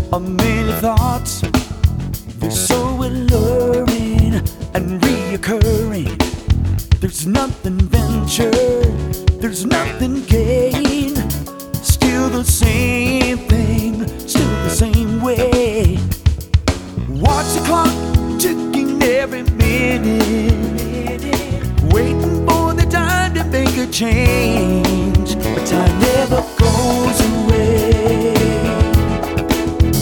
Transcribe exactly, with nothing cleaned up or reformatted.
of many thoughts. They're so alluring and reoccurring. There's nothing ventured, there's nothing gained. Still the same thing, still the same way. Watch the clock ticking every minute, waiting for the time to make a change.